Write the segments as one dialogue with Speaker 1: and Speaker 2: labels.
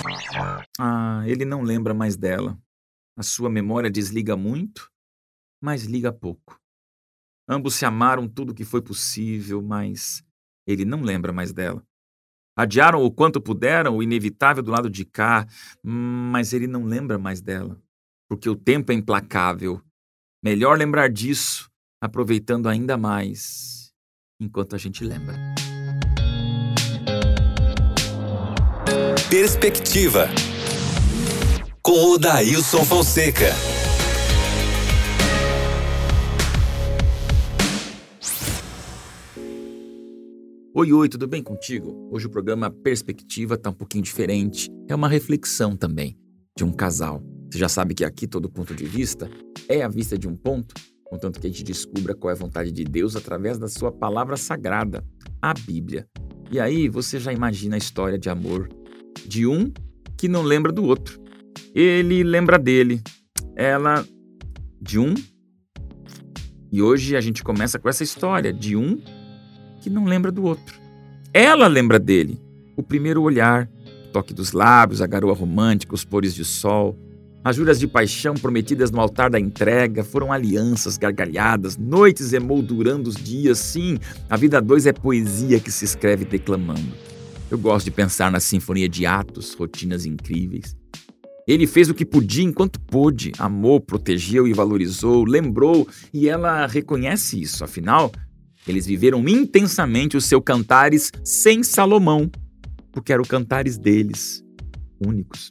Speaker 1: Ele não lembra mais dela. A sua memória desliga muito, mas liga pouco. Ambos se amaram tudo o que foi possível, mas ele não lembra mais dela. Adiaram o quanto puderam o inevitável do lado de cá, mas ele não lembra mais dela. Porque o tempo é implacável. Melhor lembrar disso, aproveitando ainda mais, enquanto a gente lembra.
Speaker 2: Perspectiva, com o Dailson Fonseca.
Speaker 1: Oi, tudo bem contigo? Hoje o programa Perspectiva tá um pouquinho diferente. É uma reflexão também de um casal. Você já sabe que aqui todo ponto de vista é a vista de um ponto, contanto que a gente descubra qual é a vontade de Deus através da sua palavra sagrada, a Bíblia. E aí você já imagina a história de amor de um que não lembra do outro. Ele lembra dele, ela de um. E hoje a gente começa com essa história de um que não lembra do outro. Ela lembra dele, o primeiro olhar, o toque dos lábios, a garoa romântica, os pôres de sol. As juras de paixão prometidas no altar da entrega foram alianças, gargalhadas, noites emoldurando os dias. Sim, a vida a dois é poesia que se escreve declamando. Eu gosto de pensar na sinfonia de atos, rotinas incríveis. Ele fez o que podia enquanto pôde, amou, protegeu e valorizou, lembrou, e ela reconhece isso. Afinal, eles viveram intensamente o seu Cantares sem Salomão, porque eram cantares deles, únicos.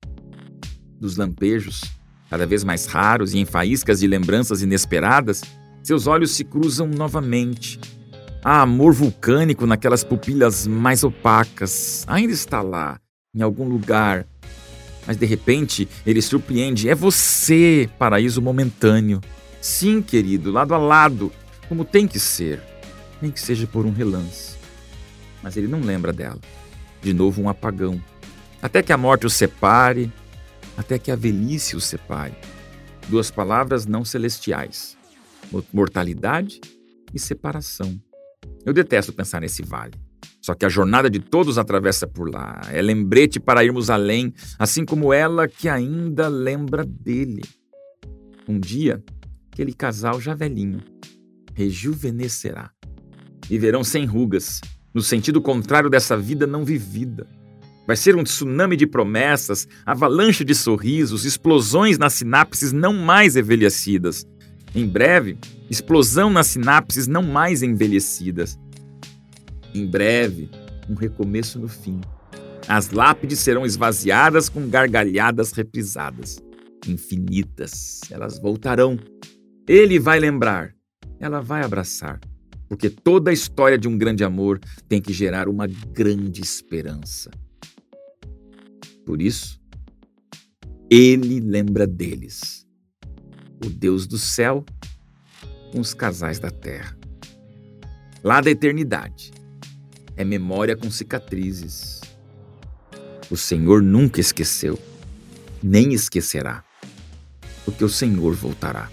Speaker 1: Dos lampejos, cada vez mais raros e em faíscas de lembranças inesperadas, seus olhos se cruzam novamente. Há amor vulcânico naquelas pupilas mais opacas. Ainda está lá, em algum lugar. Mas de repente, ele surpreende. É você, paraíso momentâneo. Sim, querido, lado a lado, como tem que ser. Nem que seja por um relance. Mas ele não lembra dela. De novo um apagão. Até que a morte os separe, até que a velhice os separe. Duas palavras não celestiais. Mortalidade e separação. Eu detesto pensar nesse vale. Só que a jornada de todos atravessa por lá. É lembrete para irmos além, assim como ela que ainda lembra dele. Um dia, aquele casal já velhinho rejuvenescerá. Viverão sem rugas, no sentido contrário dessa vida não vivida. Vai ser um tsunami de promessas, avalanche de sorrisos, explosões nas sinapses não mais envelhecidas. Em breve, explosão nas sinapses não mais envelhecidas. Em breve, um recomeço no fim. As lápides serão esvaziadas com gargalhadas reprisadas. Infinitas, elas voltarão. Ele vai lembrar, ela vai abraçar. Porque toda a história de um grande amor tem que gerar uma grande esperança. Por isso, ele lembra deles. O Deus do céu com os casais da terra. Lá da eternidade, é memória com cicatrizes. O Senhor nunca esqueceu, nem esquecerá, porque o Senhor voltará.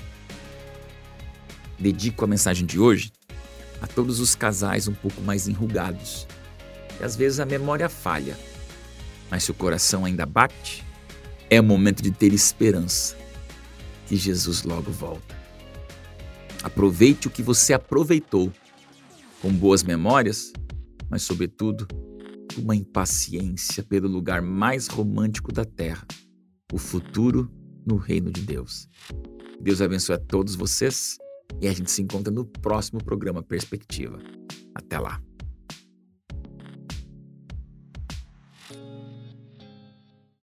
Speaker 1: Dedico a mensagem de hoje a todos os casais um pouco mais enrugados. E às vezes a memória falha, mas se o coração ainda bate, é o momento de ter esperança que Jesus logo volta. Aproveite o que você aproveitou, com boas memórias, mas sobretudo, uma impaciência pelo lugar mais romântico da terra, o futuro no reino de Deus. Deus abençoe a todos vocês e a gente se encontra no próximo programa Perspectiva. Até lá.